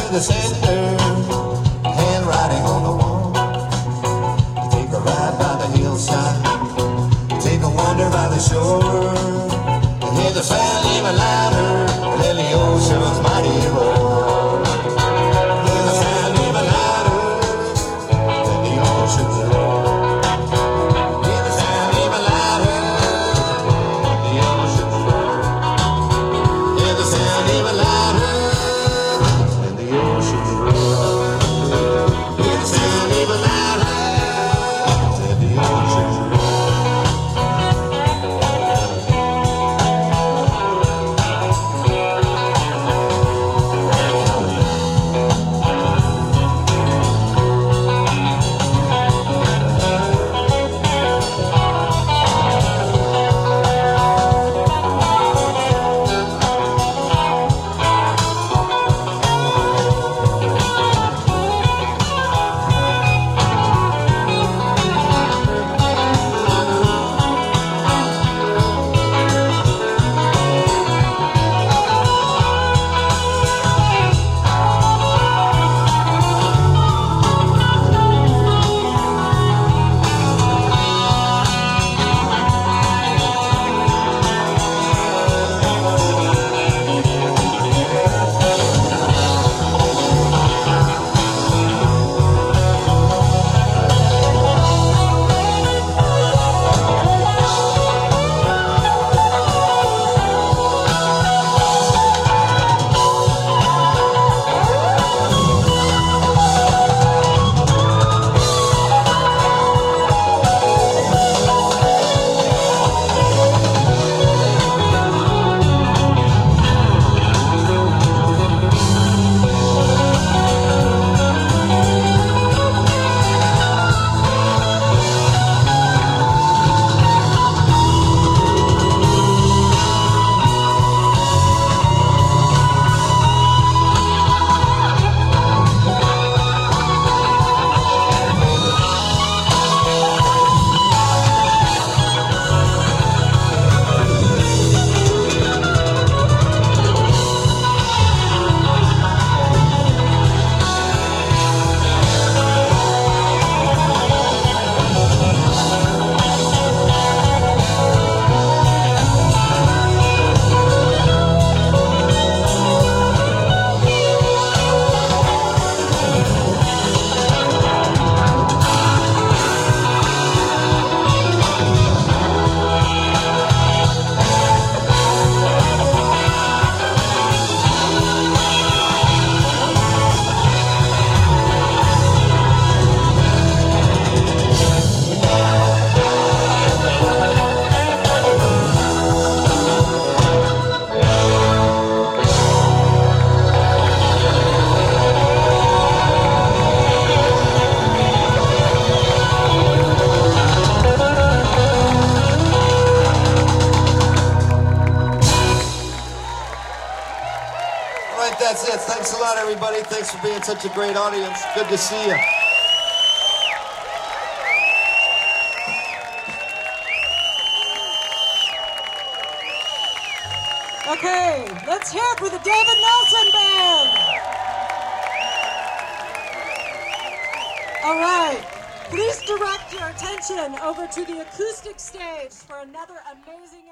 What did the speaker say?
the center, handwriting on the wall. You take a ride by the hillside, you take a wander by the shore, and hear the sound even louder than the ocean's mighty roar. Hear the sound even louder than the ocean's roar. Hear the sound even louder than the ocean's roar. Hear the sound even louder than the ocean's roar. Hear the sound even louder than the ocean's roar. That's it. Thanks a lot, everybody. Thanks for being such a great audience. Good to see you. Okay, let's hear it for the David Nelson Band. All right, please direct your attention over to the acoustic stage for another amazing